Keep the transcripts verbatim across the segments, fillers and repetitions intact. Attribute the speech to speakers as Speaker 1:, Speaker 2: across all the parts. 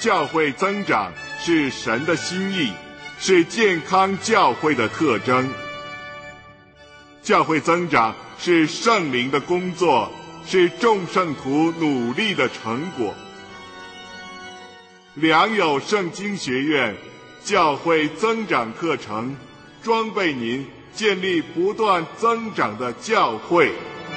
Speaker 1: 教会增长是神的心意，是健康教会的特征。教会增长是圣灵的工作，是众圣徒努力的成果。良友圣经学院教会增长课程，装备您建立不断增长的教会。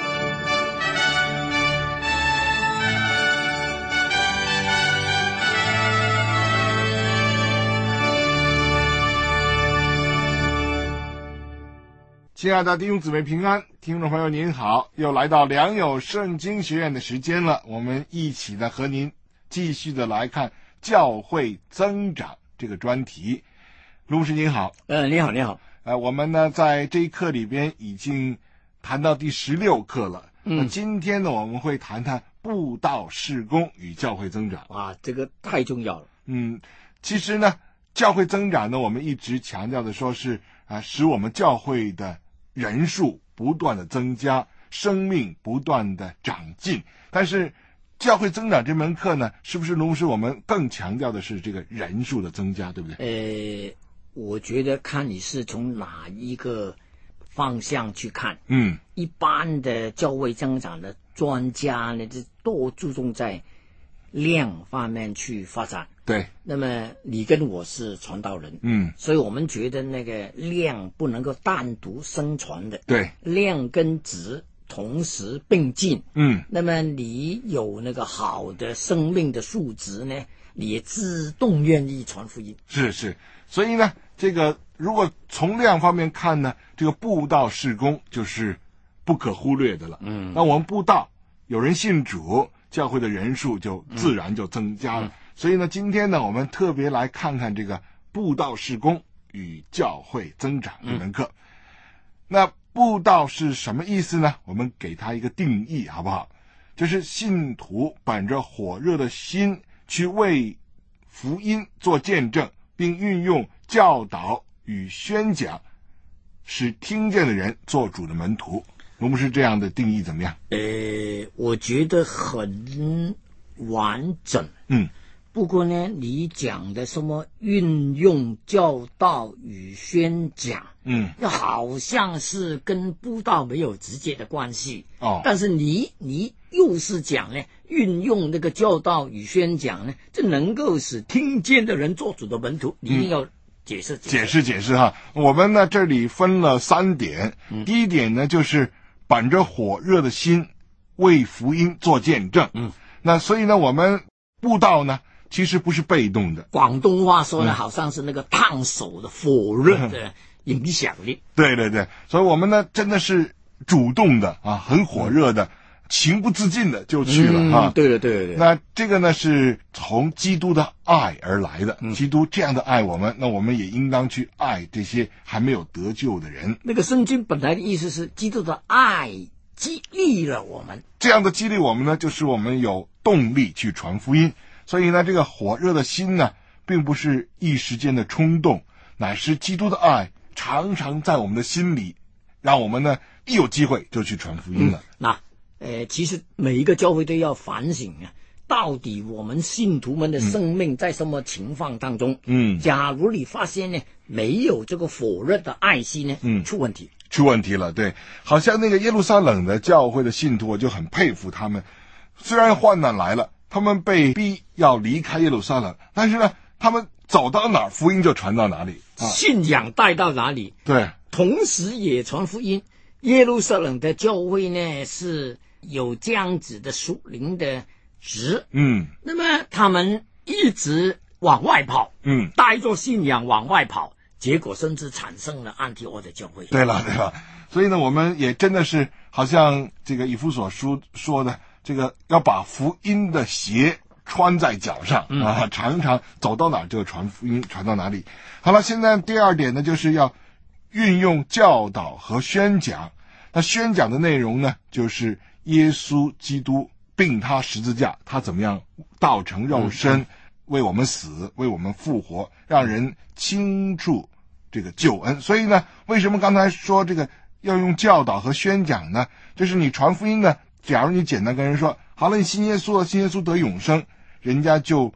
Speaker 1: 亲爱的弟兄姊妹平安，听众朋友您好，又来到良友圣经学院的时间了，我们一起呢和您继续的来看教会增长这个专题。卢牧师您好。
Speaker 2: 呃，你好，你好。
Speaker 1: 呃，我们呢在这一课里边已经谈到第十六课了。嗯，那今天呢我们会谈谈布道事工与教会增长。
Speaker 2: 哇，这个太重要了。
Speaker 1: 嗯，其实呢教会增长呢，我们一直强调的说是啊、呃，使我们教会的人数不断的增加，生命不断的长进。但是教会增长这门课呢，是不是卢牧师我们更强调的是这个人数的增加，对不
Speaker 2: 对？呃，我觉得看你是从哪一个方向去看。
Speaker 1: 嗯，
Speaker 2: 一般的教会增长的专家呢，就多注重在量方面去发展。
Speaker 1: 对，
Speaker 2: 那么你跟我是传道人，
Speaker 1: 嗯，
Speaker 2: 所以我们觉得那个量不能够单独生传的，
Speaker 1: 对，
Speaker 2: 量跟质同时并进，
Speaker 1: 嗯，
Speaker 2: 那么你有那个好的生命的素质呢，你也自动愿意传福音。
Speaker 1: 是是，所以呢，这个如果从量方面看呢，这个布道事工就是不可忽略的了。嗯，那我们布道有人信主，教会的人数就自然就增加了。嗯嗯，所以呢，今天呢，我们特别来看看这个布道事工与教会增长这门课。嗯、那布道是什么意思呢？我们给它一个定义，好不好？就是信徒本着火热的心去为福音做见证，并运用教导与宣讲，使听见的人做主的门徒。卢牧师这样的定义怎么样？
Speaker 2: 呃，我觉得很完整。
Speaker 1: 嗯。
Speaker 2: 不过呢，你讲的什么运用教导与宣讲，
Speaker 1: 嗯，
Speaker 2: 好像是跟布道没有直接的关系
Speaker 1: 哦。
Speaker 2: 但是你你又是讲呢，运用那个教导与宣讲呢，这能够使听见的人做主的门徒，你一定要解释、嗯、
Speaker 1: 解释解释哈。我们呢这里分了三点，嗯、第一点呢就是本着火热的心为福音做见证，
Speaker 2: 嗯，
Speaker 1: 那所以呢我们布道呢。其实不是被动的，
Speaker 2: 广东话说呢，嗯、好像是那个烫手的火热的影响力。
Speaker 1: 嗯、对对对，所以我们呢真的是主动的啊，很火热的，嗯、情不自禁的就去了、嗯、啊。
Speaker 2: 对对对对。
Speaker 1: 那这个呢是从基督的爱而来的，
Speaker 2: 嗯、
Speaker 1: 基督这样的爱我们，那我们也应当去爱这些还没有得救的人。
Speaker 2: 那个圣经本来的意思是，基督的爱激励了我们，
Speaker 1: 这样的激励我们呢，就是我们有动力去传福音。所以呢，这个火热的心呢，并不是一时间的冲动，乃是基督的爱常常在我们的心里，让我们呢一有机会就去传福音了。
Speaker 2: 嗯、那呃，其实每一个教会都要反省啊，到底我们信徒们的生命在什么情况当中？
Speaker 1: 嗯，
Speaker 2: 假如你发现呢没有这个火热的爱心呢，
Speaker 1: 嗯，
Speaker 2: 出问题，
Speaker 1: 出问题了。对，好像那个耶路撒冷的教会的信徒，我就很佩服他们，虽然患难来了。他们被逼要离开耶路撒冷，但是呢，他们走到哪儿，福音就传到哪里，
Speaker 2: 啊、信仰带到哪里，
Speaker 1: 对，
Speaker 2: 同时也传福音。耶路撒冷的教会呢是有这样子的属灵的值，
Speaker 1: 嗯，
Speaker 2: 那么他们一直往外跑，
Speaker 1: 嗯，
Speaker 2: 带着信仰往外跑，结果甚至产生了安提阿的教会。
Speaker 1: 对了，对了，所以呢，我们也真的是好像这个以弗所书说的。这个要把福音的鞋穿在脚上、嗯、啊，常常走到哪儿就传福音，传到哪里。好了，现在第二点呢，就是要运用教导和宣讲。那宣讲的内容呢，就是耶稣基督并他十字架，他怎么样道成肉身，嗯、为我们死，为我们复活，让人清楚这个救恩。所以呢，为什么刚才说这个要用教导和宣讲呢？就是你传福音呢，假如你简单跟人说，好了，你信耶稣了，信耶稣得永生，人家就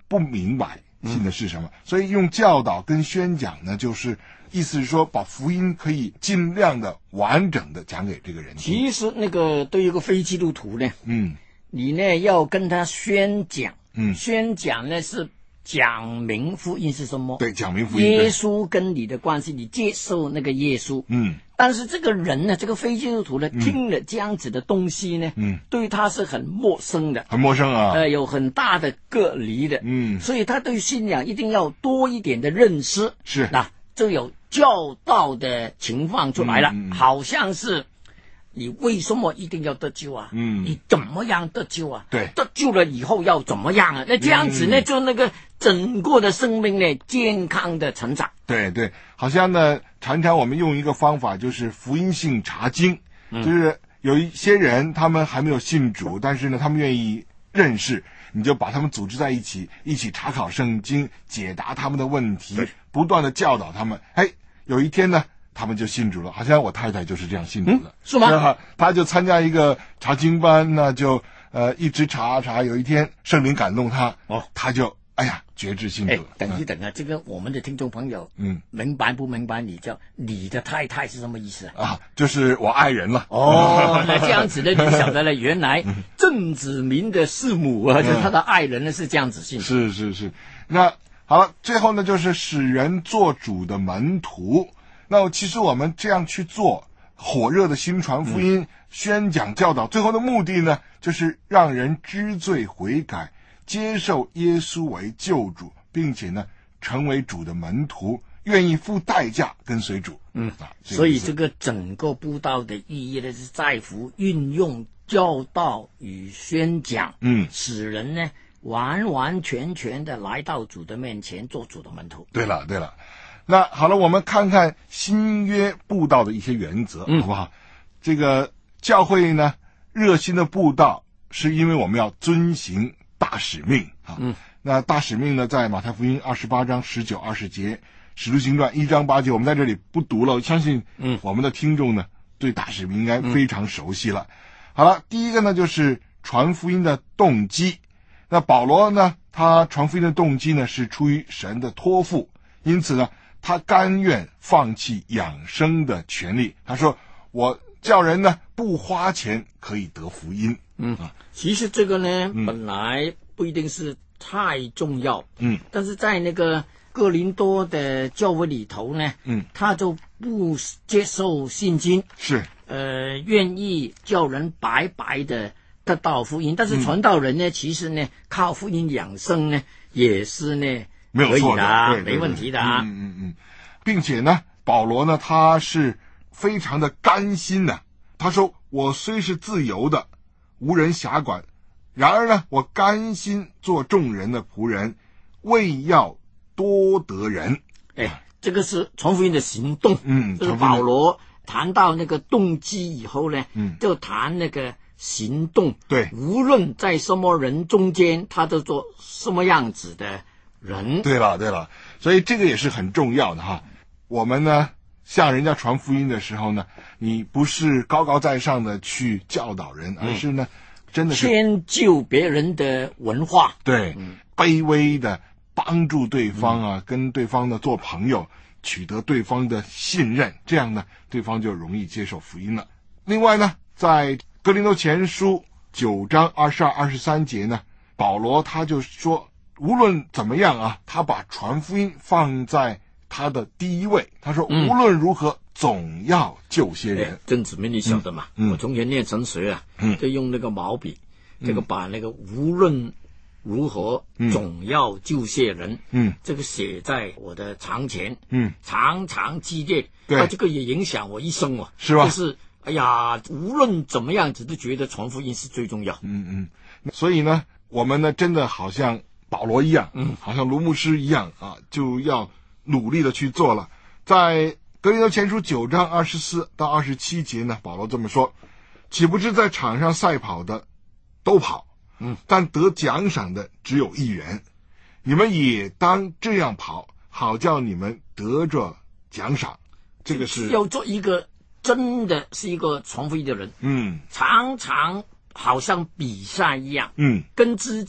Speaker 1: 不明白信的是什么，嗯、所以用教导跟宣讲呢，就是意思是说把福音可以尽量的完整的讲给这个人听。
Speaker 2: 其实那个对于一个非基督徒呢，
Speaker 1: 嗯，
Speaker 2: 你呢要跟他宣讲，
Speaker 1: 嗯，
Speaker 2: 宣讲呢是讲明福音是什么？
Speaker 1: 对，讲明福音，
Speaker 2: 耶稣跟你的关系，你接受那个耶稣，
Speaker 1: 嗯。
Speaker 2: 但是这个人呢，这个非基督徒呢，嗯、听了这样子的东西呢，
Speaker 1: 嗯，
Speaker 2: 对他是很陌生的，
Speaker 1: 很陌生啊，
Speaker 2: 呃，有很大的隔离的，
Speaker 1: 嗯，
Speaker 2: 所以他对信仰一定要多一点的认识，
Speaker 1: 是，
Speaker 2: 那就有教导的情况出来了，
Speaker 1: 嗯嗯、
Speaker 2: 好像是你为什么一定要得救啊？
Speaker 1: 嗯，
Speaker 2: 你怎么样得救啊？
Speaker 1: 对，
Speaker 2: 得救了以后要怎么样啊？那这样子呢，嗯、就那个整个的生命呢，健康的成长。
Speaker 1: 对对，好像呢，常常我们用一个方法，就是福音性查经，嗯、就是有一些人他们还没有信主，但是呢，他们愿意认识，你就把他们组织在一起，一起查考圣经，解答他们的问题，不断的教导他们。哎，有一天呢，他们就信主了。好像我太太就是这样信主的，嗯、
Speaker 2: 是吗？
Speaker 1: 她就参加一个查经班，那就呃一直查查，有一天圣灵感动她，哦，她就。哎呀，决志信主了。
Speaker 2: 等一等啊，嗯、这个我们的听众朋友，
Speaker 1: 嗯，
Speaker 2: 明白不明白？你叫你的太太是什么意思啊？
Speaker 1: 啊，就是我爱人了。
Speaker 2: 哦，那这样子呢，你晓得了，原来郑子明的弑母啊，嗯、就是他的爱人呢，是这样子信。
Speaker 1: 是是是，那好了，最后呢，就是使人做主的门徒。那其实我们这样去做，火热的新传福音、嗯、宣讲教导，最后的目的呢，就是让人知罪悔改。接受耶稣为救主，并且呢，成为主的门徒，愿意付代价跟随主。
Speaker 2: 嗯，啊、所以这个整个布道的意义呢，是在乎运用教导与宣讲，
Speaker 1: 嗯，
Speaker 2: 使人呢完完全全的来到主的面前，做主的门徒。
Speaker 1: 对了，对了，那好了，我们看看新约布道的一些原则，
Speaker 2: 嗯、
Speaker 1: 好不好？这个教会呢，热心的布道，是因为我们要遵行大使命啊，
Speaker 2: 嗯，
Speaker 1: 那大使命呢，在马太福音二十八章十九、二十节，使徒行传一章八节，我们在这里不读了。我相信，
Speaker 2: 嗯，
Speaker 1: 我们的听众呢，对大使命应该非常熟悉了。嗯、好了，第一个呢，就是传福音的动机。那保罗呢，他传福音的动机呢，是出于神的托付，因此呢，他甘愿放弃养生的权利。他说：“我叫人呢，不花钱可以得福音。”
Speaker 2: 嗯啊，其实这个呢，嗯、本来不一定是太重要，
Speaker 1: 嗯，
Speaker 2: 但是在那个哥林多的教会里头呢，
Speaker 1: 嗯，
Speaker 2: 他就不接受信经，
Speaker 1: 是，
Speaker 2: 呃，愿意叫人白白的得到福音，但是传道人呢，嗯、其实呢，靠福音养生呢，也是呢，
Speaker 1: 没有错的，
Speaker 2: 可以的，
Speaker 1: 对对对
Speaker 2: 没问题的啊，
Speaker 1: 嗯嗯嗯，并且呢，保罗呢，他是非常的甘心的，他说：“我虽是自由的。”无人辖管，然而呢，我甘心做众人的仆人，为要多得人。
Speaker 2: 哎，这个是传福音的行动。
Speaker 1: 嗯，
Speaker 2: 就是保罗谈到那个动机以后呢，
Speaker 1: 嗯，
Speaker 2: 就谈那个行动。
Speaker 1: 对，
Speaker 2: 无论在什么人中间，他都做什么样子的人。
Speaker 1: 对了，对了，所以这个也是很重要的哈。我们呢，向人家传福音的时候呢，你不是高高在上的去教导人，而是呢，嗯、真的是
Speaker 2: 迁就别人的文化，
Speaker 1: 对，嗯、卑微的帮助对方啊，嗯、跟对方呢做朋友，取得对方的信任，这样呢，对方就容易接受福音了。另外呢，在哥林多前书九章二十二、二十三节呢，保罗他就说，无论怎么样啊，他把传福音放在他的第一位，他说无论如何、嗯、总要救些人。
Speaker 2: 郑子明你晓得嘛、嗯、我从前念神学啊、嗯、就用那个毛笔、嗯、这个把那个无论如何、嗯、总要救些人，
Speaker 1: 嗯，
Speaker 2: 这个写在我的床前，
Speaker 1: 嗯，
Speaker 2: 常常记念，
Speaker 1: 对、
Speaker 2: 啊、这个也影响我一生哦，
Speaker 1: 是吧？
Speaker 2: 就是哎呀，无论怎么样子都觉得传福音是最重要。
Speaker 1: 嗯嗯，所以呢，我们呢真的好像保罗一样，
Speaker 2: 嗯，
Speaker 1: 好像卢牧师一样啊，就要努力的去做了。在哥林多前书九章二十四到二十七节呢，保罗这么说：岂不知在场上赛跑的都跑，
Speaker 2: 嗯，
Speaker 1: 但得奖赏的只有一人，你们也当这样跑，好叫你们得着奖赏。这个是
Speaker 2: 要做一个真的是一个传福音的人，
Speaker 1: 嗯，
Speaker 2: 常常好像比赛一样，
Speaker 1: 嗯，
Speaker 2: 跟自己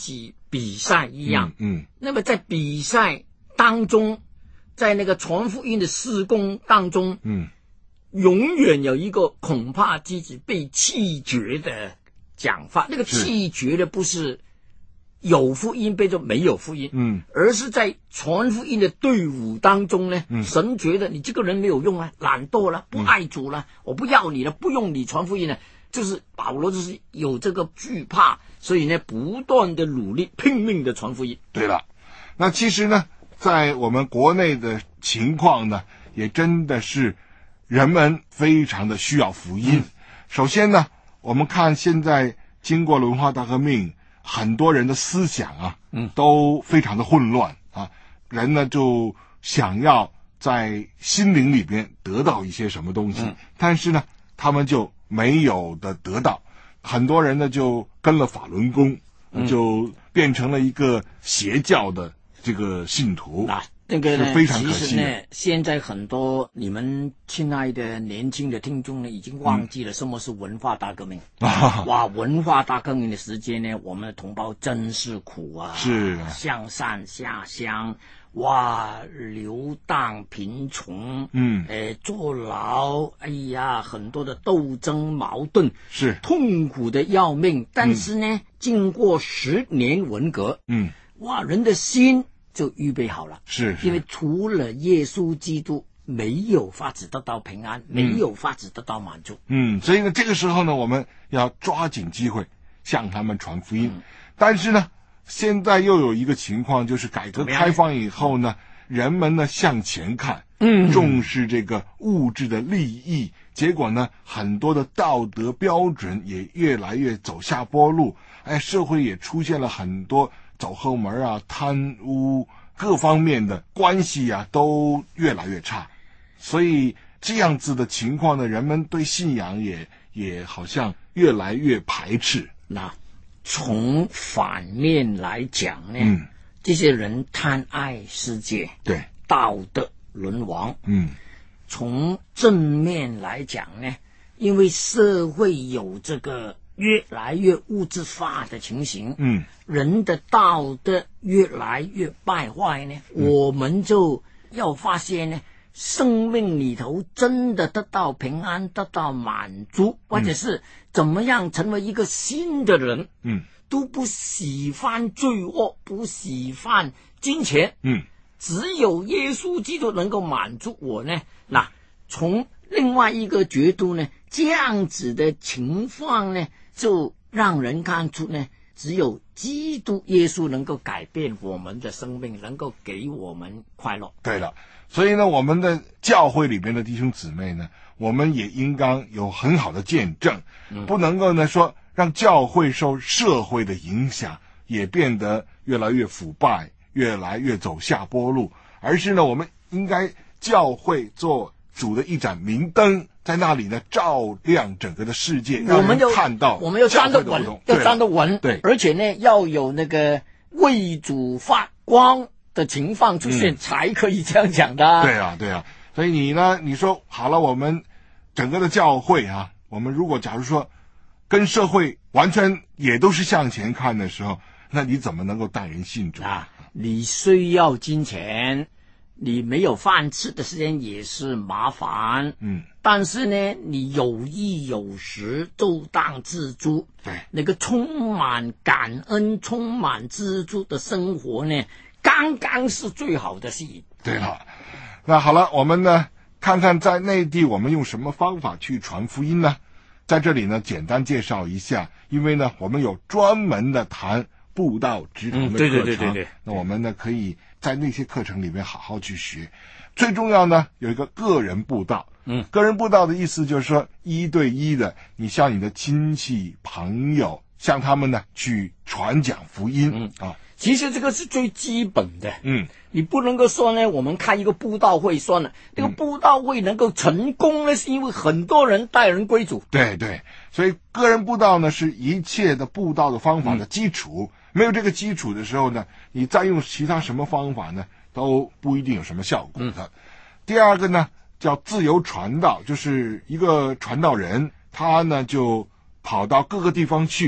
Speaker 2: 比赛一样。
Speaker 1: 嗯，嗯
Speaker 2: 那么在比赛当中，在那个传福音的事工当中，
Speaker 1: 嗯，
Speaker 2: 永远有一个恐怕自己被弃绝的讲法。那个弃绝的不是有福音变成没有福音，
Speaker 1: 嗯，
Speaker 2: 而是在传福音的队伍当中呢，
Speaker 1: 嗯、
Speaker 2: 神觉得你这个人没有用啊，懒惰了，不爱主了，嗯、我不要你了，不用你传福音了。就是保罗就是有这个惧怕，所以呢，不断的努力，拼命的传福音。
Speaker 1: 对了，那其实呢，在我们国内的情况呢，也真的是人们非常的需要福音。嗯、首先呢，我们看现在经过了文化大革命，很多人的思想啊，嗯，都非常的混乱啊，人呢就想要在心灵里边得到一些什么东西，嗯、但是呢，他们就没有的得到，很多人呢就跟了法轮功，嗯、就变成了一个邪教的这个信徒。
Speaker 2: 那那个呢，
Speaker 1: 非常可惜
Speaker 2: 其实呢，现在很多你们亲爱的年轻的听众呢，已经忘记了什么是文化大革命。嗯、哇，文化大革命的时间呢，我们的同胞真是苦啊！
Speaker 1: 是
Speaker 2: 上山下乡。哇，流荡贫穷，嗯，呃，坐牢，哎呀，很多的斗争矛盾，
Speaker 1: 是
Speaker 2: 痛苦的要命。但是呢，嗯、经过十年文革，嗯，哇，人的心就预备好了，
Speaker 1: 是，是
Speaker 2: 因为除了耶稣基督，没有法子得到平安，嗯、没有法子得到满足。
Speaker 1: 嗯，所以呢，这个时候呢，我们要抓紧机会向他们传福音，嗯、但是呢。现在又有一个情况，就是改革开放以后呢，人们呢向前看，嗯，重视这个物质的利益，结果呢，很多的道德标准也越来越走下坡路，哎，社会也出现了很多走后门啊、贪污各方面的关系啊，都越来越差，所以这样子的情况呢，人们对信仰也也好像越来越排斥。
Speaker 2: 那从反面来讲呢，嗯、这些人贪爱世界，
Speaker 1: 对，
Speaker 2: 道德沦亡。
Speaker 1: 嗯，
Speaker 2: 从正面来讲呢，因为社会有这个越来越物质化的情形，嗯，人的道德越来越败坏呢，嗯、我们就要发现呢，生命里头真的得到平安，得到满足，或者是怎么样成为一个新的人，嗯，都不喜欢罪恶，不喜欢金钱，嗯，只有耶稣基督能够满足我呢。那从另外一个角度呢，这样子的情况呢，就让人看出呢，只有基督耶稣能够改变我们的生命，能够给我们快乐。
Speaker 1: 对了，所以呢，我们的教会里边的弟兄姊妹呢，我们也应当有很好的见证，嗯、不能够呢说让教会受社会的影响，也变得越来越腐败，越来越走下坡路，而是呢，我们应该教会做主的一盏明灯，在那里呢照亮整个的世界，让人看到
Speaker 2: 我们要站得稳，要站得稳，
Speaker 1: 对，
Speaker 2: 而且呢要有那个为主发光的情况出现，嗯、才可以这样讲的、啊。
Speaker 1: 对啊，对啊。所以你呢，你说好了，我们整个的教会啊，我们如果假如说跟社会完全也都是向前看的时候，那你怎么能够带人信主
Speaker 2: 啊？你需要金钱，你没有饭吃的时间也是麻烦，嗯，但是呢，你有衣有食，周当知足，
Speaker 1: 对，
Speaker 2: 那个充满感恩、充满知足的生活呢，刚刚是最好的事。
Speaker 1: 对了，那好了，我们呢，看看在内地我们用什么方法去传福音呢？在这里呢，简单介绍一下，因为呢，我们有专门的谈布道职堂的课程，嗯、对对对对对，那我们呢可以在那些课程里面好好去学。最重要呢，有一个个人布道。嗯，个人布道的意思就是说，一对一的，你向你的亲戚朋友，向他们呢去传讲福音。嗯啊，
Speaker 2: 其实这个是最基本的。嗯，你不能够说呢，我们开一个布道会算了，这个布道会能够成功呢，是因为很多人带人归主。
Speaker 1: 对对，所以个人布道呢，是一切的布道的方法的基础。嗯，没有这个基础的时候呢，你再用其他什么方法呢，都不一定有什么效果的。嗯、第二个呢，叫自由传道，就是一个传道人，他呢就跑到各个地方去，啊、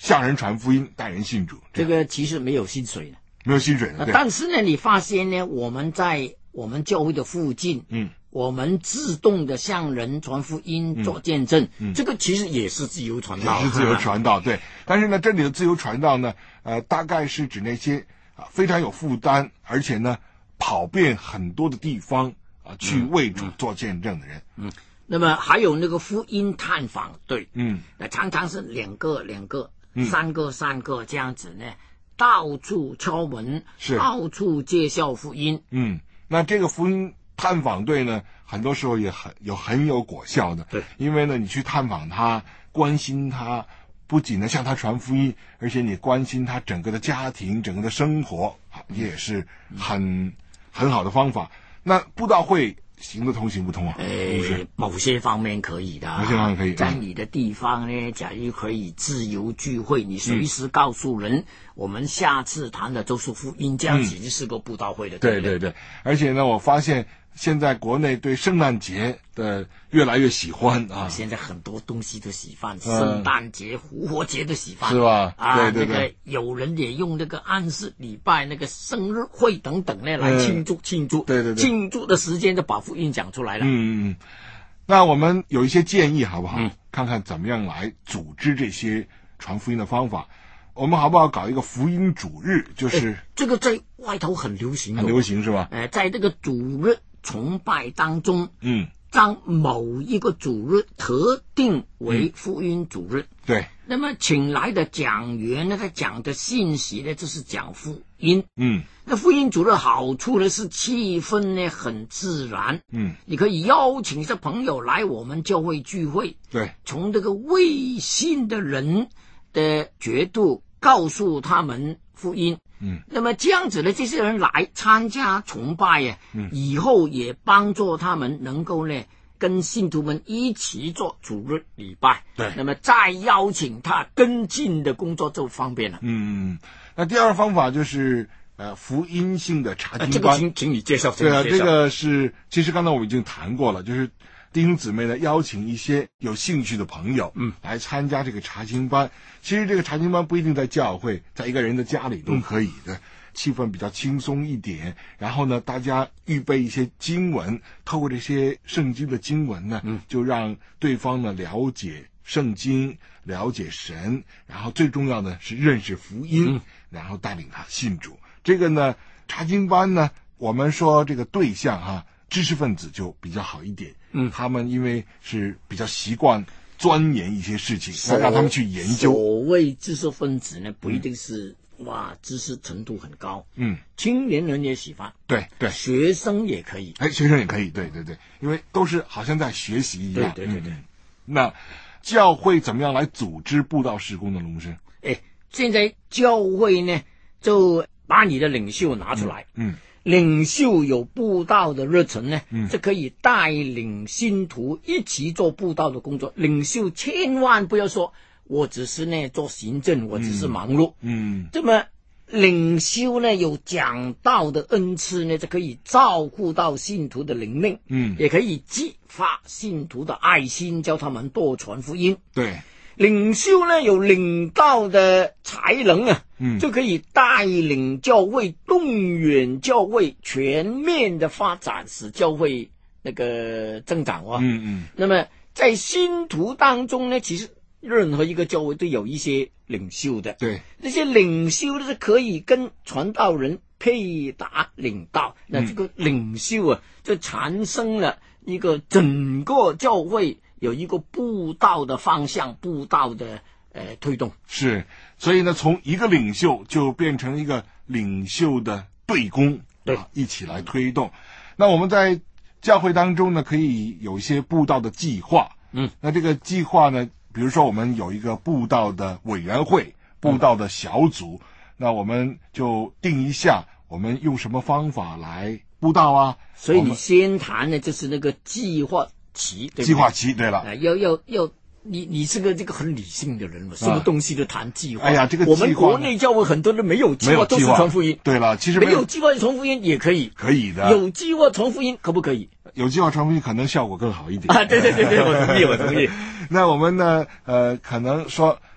Speaker 1: 向人传福音，带人信主。
Speaker 2: 这个其实没有薪水的，
Speaker 1: 没有薪水的。
Speaker 2: 但是呢，你发现呢，我们在我们教会的附近，嗯，我们自动的向人传福音、做见证，嗯，这个其实也是自由传道，
Speaker 1: 也是自由传道，对。但是呢，这里的自由传道呢，呃，大概是指那些啊非常有负担，而且呢跑遍很多的地方啊去为主做见证的人，
Speaker 2: 嗯。嗯，那么还有那个福音探访队，嗯，那常常是两个两个、嗯、三个三个这样子呢，到处敲门，
Speaker 1: 是
Speaker 2: 到处介绍福音。
Speaker 1: 嗯，那这个福音探访队呢，很多时候也很有很有果效的。
Speaker 2: 对，
Speaker 1: 因为呢，你去探访他，关心他，不仅呢向他传福音，而且你关心他整个的家庭、整个的生活，也是很、嗯、很好的方法。那布道会行得通行不通啊？
Speaker 2: 呃，某些方面可以的，
Speaker 1: 某些方面可以。
Speaker 2: 在你的地方呢，假如可以自由聚会，你随时告诉人，嗯、我们下次谈的都是福音，这样子就是个布道会的。
Speaker 1: 对对对，而且呢，我发现现在国内对圣诞节的越来越喜欢啊！
Speaker 2: 现在很多东西都喜欢，嗯、圣诞节、复活节都喜欢，
Speaker 1: 是吧？
Speaker 2: 啊，
Speaker 1: 对对对，
Speaker 2: 那个有人也用那个安息礼拜、那个生日会等等呢来庆祝、嗯、庆祝。
Speaker 1: 对对对，
Speaker 2: 庆祝的时间就把福音讲出来了。
Speaker 1: 嗯嗯，那我们有一些建议好不好？嗯，看看怎么样来组织这些传福音的方法。我们好不好搞一个福音主日？就是
Speaker 2: 这个在外头很流行，
Speaker 1: 很流行是吧？
Speaker 2: 呃，在这个主日崇拜当中，
Speaker 1: 嗯，
Speaker 2: 将某一个主日特定为福音主日。
Speaker 1: 嗯、对。
Speaker 2: 那么请来的讲员呢，他讲的信息呢，就是讲福音。
Speaker 1: 嗯。
Speaker 2: 那福音主日好处呢是气氛呢很自然。
Speaker 1: 嗯。
Speaker 2: 你可以邀请一些朋友来我们教会聚会。
Speaker 1: 对。
Speaker 2: 从这个未信的人的角度告诉他们福音。
Speaker 1: 嗯，
Speaker 2: 那么这样子的这些人来参加崇拜呀，
Speaker 1: 嗯，
Speaker 2: 以后也帮助他们能够呢跟信徒们一起做主日礼拜。
Speaker 1: 对，
Speaker 2: 那么再邀请他跟进的工作就方便了。
Speaker 1: 嗯，那第二个方法就是呃福音性的查经班。
Speaker 2: 呃、这个请请你介绍。
Speaker 1: 对啊，这个是其实刚才我们已经谈过了，就是弟兄姊妹呢邀请一些有兴趣的朋友，嗯，来参加这个查经班。其实这个查经班不一定在教会，在一个人的家里都可以的，嗯、气氛比较轻松一点。然后呢，大家预备一些经文，透过这些圣经的经文呢，嗯，就让对方呢了解圣经，了解神，然后最重要的是认识福音，嗯、然后带领他信主。这个呢，查经班呢，我们说这个对象哈、啊，知识分子就比较好一点。嗯，他们因为是比较习惯钻研一些事情，要让他们去研究。
Speaker 2: 所谓知识分子呢，不一定是、嗯、哇知识程度很高。
Speaker 1: 嗯，
Speaker 2: 青年人也喜欢，
Speaker 1: 对对，
Speaker 2: 学生也可以。
Speaker 1: 哎，学生也可以，对对对，因为都是好像在学习一样。
Speaker 2: 对对对对。
Speaker 1: 嗯、那教会怎么样来组织布道事工的龙师？
Speaker 2: 哎，现在教会呢，就把你的领袖拿出来。
Speaker 1: 嗯。嗯
Speaker 2: 领袖有布道的热忱呢，
Speaker 1: 嗯，
Speaker 2: 是可以带领信徒一起做布道的工作。领袖千万不要说我只是呢做行政，我只是忙碌。
Speaker 1: 嗯，
Speaker 2: 这么领袖呢有讲道的恩赐呢，就可以照顾到信徒的灵命，
Speaker 1: 嗯，
Speaker 2: 也可以激发信徒的爱心，教他们多传福音。
Speaker 1: 对。
Speaker 2: 领袖呢有领导的才能啊，
Speaker 1: 嗯，
Speaker 2: 就可以带领教会，动员教会全面的发展，使教会那个增长啊。
Speaker 1: 嗯嗯。
Speaker 2: 那么在信徒当中呢，其实任何一个教会都有一些领袖的，
Speaker 1: 对，
Speaker 2: 那些领袖呢是可以跟传道人配搭领导，那这个领袖啊，就产生了一个整个教会有一个布道的方向，布道的呃推动。
Speaker 1: 是，所以呢，从一个领袖就变成一个领袖的队工，
Speaker 2: 对、
Speaker 1: 啊，一起来推动。那我们在教会当中呢，可以有一些布道的计划。
Speaker 2: 嗯，
Speaker 1: 那这个计划呢，比如说我们有一个布道的委员会、布道的小组，嗯、那我们就定一下，我们用什么方法来布道啊？
Speaker 2: 所以你先谈的就是那个计划期，对不对？
Speaker 1: 计划期，对了，
Speaker 2: 啊、要要要，你你是个这个很理性的人嘛，什么东西都谈计划。
Speaker 1: 哎呀，这个
Speaker 2: 我们国内教会很多人没有计划，都是传福音。
Speaker 1: 对了，其实
Speaker 2: 没有计划传福音也可以，
Speaker 1: 可以的。
Speaker 2: 有计划传福音可不可以？
Speaker 1: 有计划传福音可能效果更好一点
Speaker 2: 啊！对对对对，我同意，我同意。
Speaker 1: 那我们呢？呃，可能说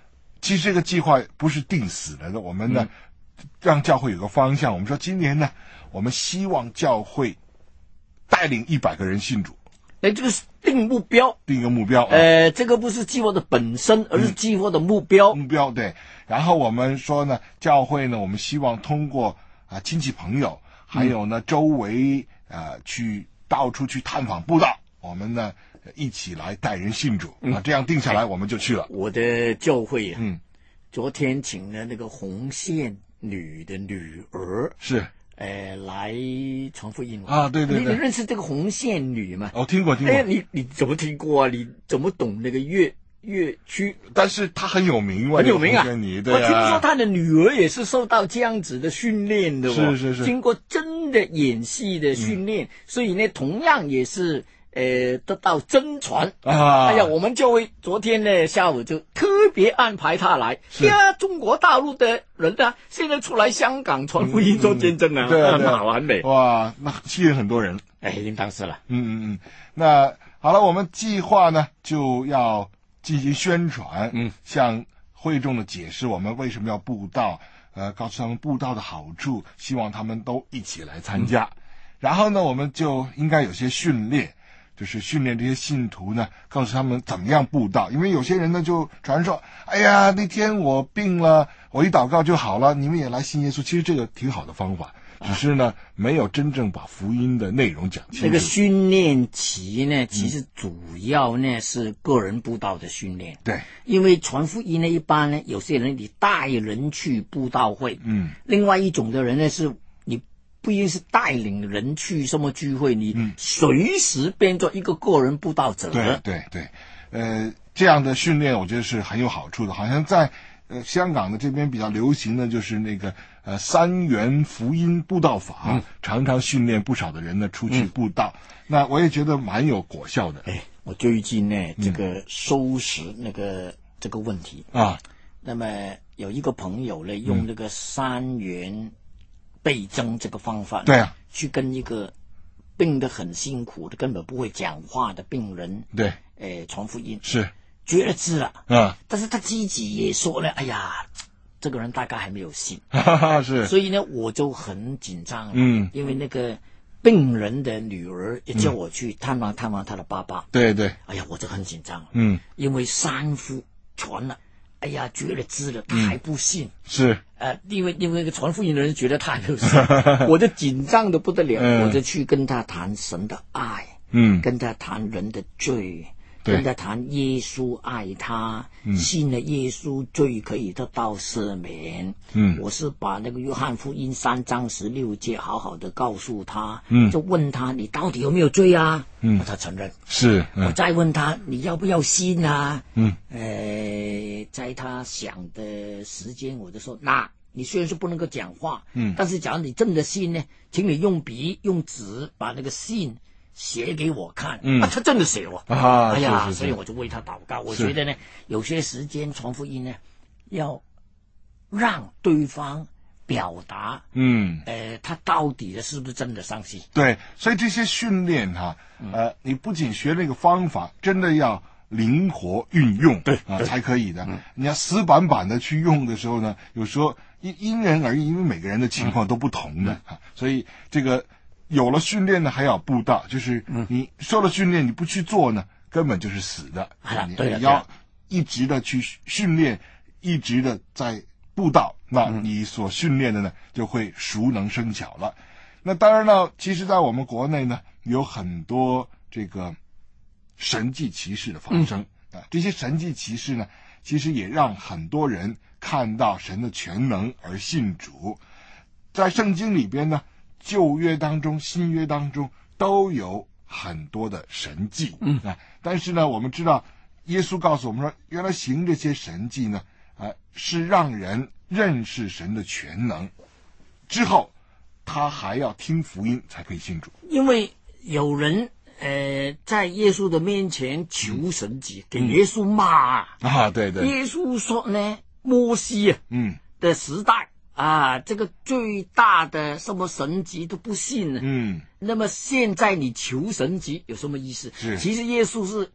Speaker 1: 其实这个计划不是定死了的，我们呢、嗯、让教会有个方向。我们说今年呢，我们希望教会带领一百个人信主。
Speaker 2: 哎，这个是定目标，
Speaker 1: 定一个目标。
Speaker 2: 呃，这个不是计划的本身，而是计划的目标。
Speaker 1: 嗯、目标对。然后我们说呢，教会呢，我们希望通过啊、呃、亲戚朋友，还有呢、嗯、周围呃去到处去探访布道，我们呢一起来带人信主、嗯、啊，这样定下来我们就去了。
Speaker 2: 我的教会啊，
Speaker 1: 嗯，
Speaker 2: 昨天请了那个红线女的女儿
Speaker 1: 是。
Speaker 2: 呃，来传福音
Speaker 1: 啊，对对对，
Speaker 2: 你认识这个红线女吗？
Speaker 1: 哦，听过听过。
Speaker 2: 哎，你你怎么听过啊？你怎么懂那个乐乐曲？
Speaker 1: 但是她很有名嘛，
Speaker 2: 很有名啊。
Speaker 1: 你对啊，
Speaker 2: 我听说她的女儿也是受到这样子的训练的、哦，
Speaker 1: 是是是，
Speaker 2: 经过真的演戏的训练，嗯、所以呢，同样也是。呃，得到真传啊！哎呀，我们教会昨天呢下午就特别安排他来。呀，中国大陆的人啊，现在出来香港传福音做见证啊，
Speaker 1: 嗯、对啊，对啊
Speaker 2: 好完美
Speaker 1: 哇，那吸引很多人。
Speaker 2: 哎，应当是了。
Speaker 1: 嗯嗯嗯，那好了，我们计划呢就要进行宣传，嗯，向会众的解释我们为什么要布道，呃，告诉他们布道的好处，希望他们都一起来参加。嗯、然后呢，我们就应该有些训练。就是训练这些信徒呢，告诉他们怎么样布道。因为有些人呢就传说，哎呀，那天我病了，我一祷告就好了，你们也来信耶稣。其实这个挺好的方法，只是呢、啊、没有真正把福音的内容讲清楚。
Speaker 2: 那个训练期呢，其实主要呢、嗯、是个人布道的训练。
Speaker 1: 对，
Speaker 2: 因为传福音呢，一般呢有些人你带人去布道会，嗯，另外一种的人呢是。不一定是带领人去什么聚会，你随时变做一个个人布道者。
Speaker 1: 对对对，呃，这样的训练我觉得是很有好处的。好像在呃香港的这边比较流行的就是那个呃三元福音布道法，嗯、常常训练不少的人呢出去布道。嗯、那我也觉得蛮有果效的。
Speaker 2: 哎，我最近呢、嗯、这个收拾那个这个问题啊，那么有一个朋友呢用那个三元。倍增这个方法，
Speaker 1: 对啊，
Speaker 2: 去跟一个病得很辛苦的、根本不会讲话的病人，
Speaker 1: 对，
Speaker 2: 呃，传福音
Speaker 1: 是
Speaker 2: 绝了志了，
Speaker 1: 嗯，
Speaker 2: 但是他自己也说了，哎呀，这个人大概还没有信，
Speaker 1: 是，
Speaker 2: 所以呢，我就很紧张，嗯，因为那个病人的女儿也叫我去探望探望他的爸爸，
Speaker 1: 对对，
Speaker 2: 哎呀，我就很紧张，
Speaker 1: 嗯，
Speaker 2: 因为三夫传了。哎呀，绝了志了，他还不信。
Speaker 1: 嗯、是，
Speaker 2: 呃，因为因为那个传福音的人觉得他还没有信，我就紧张的不得了，嗯、我就去跟他谈神的爱，嗯，跟他谈人的罪，跟他谈耶稣爱他，嗯、信了耶稣罪可以得到赦免。嗯，我是把那个约翰福音三章十六节好好的告诉他，嗯，就问他你到底有没有罪啊？嗯，他承认
Speaker 1: 是。
Speaker 2: 嗯、我再问他你要不要信啊？嗯，呃，在他想的时间，我就说那。你虽然是不能够讲话，嗯，但是假如你真的信呢，请你用笔用纸把那个信写给我看，嗯，啊，他真的写了，
Speaker 1: 啊，
Speaker 2: 哎呀，
Speaker 1: 是是是，
Speaker 2: 所以我就为他祷告。我觉得呢，有些时间传福音呢，要让对方表达，嗯，呃，他到底的是不是真的相信？
Speaker 1: 对，所以这些训练哈，呃，你不仅学那个方法，真的要灵活运用，
Speaker 2: 对
Speaker 1: 啊，才可以的。嗯、你要死板板的去用的时候呢，有时候因因人而异，因为每个人的情况都不同的、嗯、啊，所以这个有了训练呢，还要布道，就是你受了训练，你不去做呢，根本就是死的。
Speaker 2: 啊、
Speaker 1: 你
Speaker 2: 对了，
Speaker 1: 你要一直的去训练，一直的在布道，那你所训练的呢，就会熟能生巧了。那当然了，其实在我们国内呢，有很多这个神迹奇事的发生、嗯、啊，这些神迹奇事呢，其实也让很多人看到神的全能而信主。在圣经里边呢，旧约当中、新约当中都有很多的神迹，嗯啊，但是呢，我们知道耶稣告诉我们说，原来行这些神迹呢，啊，是让人认识神的全能，之后他还要听福音才可以信主。
Speaker 2: 因为有人呃，在耶稣的面前求神迹，嗯、给耶稣骂、
Speaker 1: 嗯、啊，对对，
Speaker 2: 耶稣说呢，摩西啊，嗯的时代啊，这个最大的什么神迹都不信呢，嗯，那么现在你求神迹有什么意思？
Speaker 1: 是，
Speaker 2: 其实耶稣是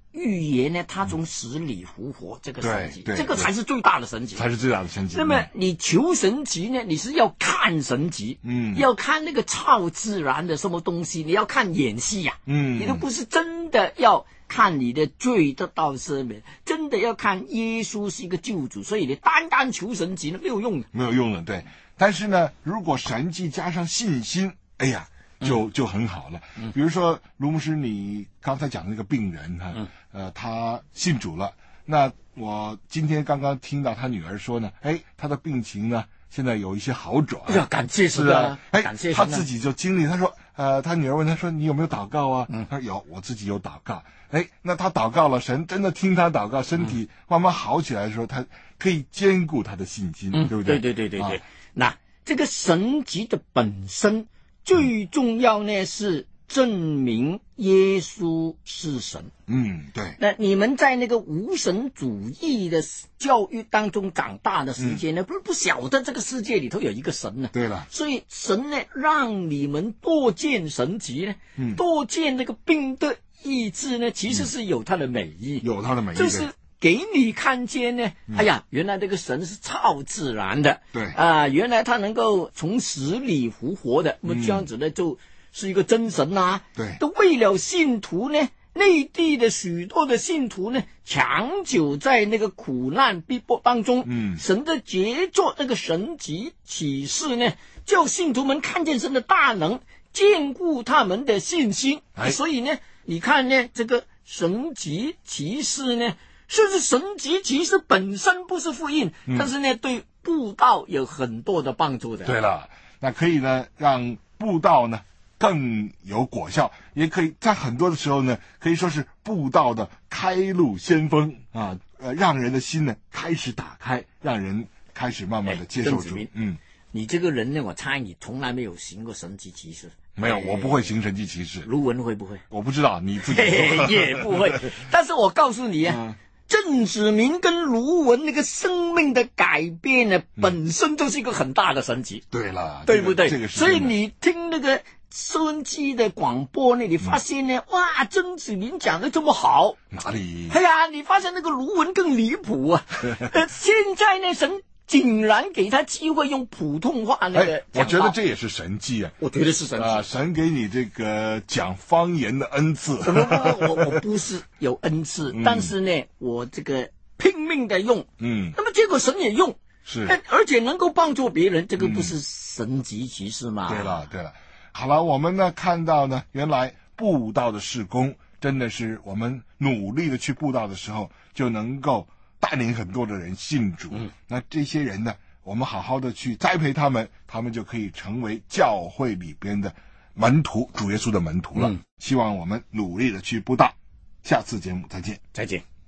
Speaker 2: 预言呢，他从死里复活这个神迹，
Speaker 1: 对对
Speaker 2: 这个才是最大的神迹，
Speaker 1: 才是最大的神迹。
Speaker 2: 那么你求神迹呢，你是要看神迹，嗯，要看那个超自然的什么东西，你要看演戏呀、啊，嗯，你都不是真的要看你的罪得到赦免，真的要看耶稣是一个救主，所以你单单求神迹呢没有用的，
Speaker 1: 没有用的，对。但是呢，如果神迹加上信心，哎呀，就就很好了。嗯、比如说卢牧师，你刚才讲的那个病人哈、嗯，呃，他信主了。那我今天刚刚听到他女儿说呢，哎，他的病情呢现在有一些好转。
Speaker 2: 哎呀，感谢神啊！
Speaker 1: 哎，
Speaker 2: 感谢神、
Speaker 1: 啊、他自己就经历。他说，呃，他女儿问他说，你有没有祷告啊？嗯，他说有，我自己有祷告。哎，那他祷告了，神真的听他祷告，身体慢慢好起来的时候，他可以兼顾他的信心，
Speaker 2: 嗯、
Speaker 1: 对不对？
Speaker 2: 对对对对对。啊、那这个神迹的本身最重要呢，是证明耶稣是神。
Speaker 1: 嗯，对。
Speaker 2: 那你们在那个无神主义的教育当中长大的时间呢，嗯、不是不晓得这个世界里头有一个神呢。
Speaker 1: 对了，
Speaker 2: 所以神呢，让你们多见神迹呢，嗯、多见那个病的意志呢，其实是有它的美意，
Speaker 1: 有它的美意，
Speaker 2: 就是给你看见呢，嗯、哎呀，原来这个神是超自然的，
Speaker 1: 对
Speaker 2: 啊、呃，原来他能够从死里复活的，那么这样子呢，就是一个真神啊，
Speaker 1: 对，
Speaker 2: 都为了信徒呢，内地的许多的信徒呢，长久在那个苦难逼迫当中，嗯，神的杰作那个神迹启示呢，叫信徒们看见神的大能，坚固他们的信心，哎、所以呢。你看呢，这个神迹奇事呢，甚至神迹奇事本身不是福音，嗯、但是呢，对布道有很多的帮助的。
Speaker 1: 对了，那可以呢，让布道呢更有果效，也可以在很多的时候呢，可以说是布道的开路先锋啊，呃，让人的心呢开始打开，让人开始慢慢的接受主。嗯，
Speaker 2: 你这个人呢，我猜你从来没有行过神迹奇事。
Speaker 1: 没有，我不会行神迹奇事。
Speaker 2: 卢文会不会？
Speaker 1: 我不知道，你自己
Speaker 2: 也不会。但是我告诉你啊，嗯、郑子明跟卢文那个生命的改变呢，嗯、本身就是一个很大的神迹。
Speaker 1: 对了，
Speaker 2: 对不对？
Speaker 1: 这个、这个、
Speaker 2: 所以你听那个收音机的广播呢，你发现呢，嗯、哇，郑子明讲的这么好，
Speaker 1: 哪里？
Speaker 2: 哎呀，你发现那个卢文更离谱啊！呃，现在呢，神。竟然给他机会用普通话那个、
Speaker 1: 哎，我觉得这也是神迹啊！
Speaker 2: 我觉得是神迹
Speaker 1: 啊、呃！神给你这个讲方言的恩赐。
Speaker 2: 我我不是有恩赐，嗯、但是呢，我这个拼命的用，嗯，那么结果神也用，
Speaker 1: 是，
Speaker 2: 而且能够帮助别人，这个不是神迹奇事吗？
Speaker 1: 对了，对了，好了，我们呢看到呢，原来布道的事工真的是我们努力的去布道的时候，就能够带领很多的人信主，嗯、那这些人呢，我们好好的去栽培他们，他们就可以成为教会里边的门徒，主耶稣的门徒了。嗯、希望我们努力的去布道。下次节目再见，
Speaker 2: 再见。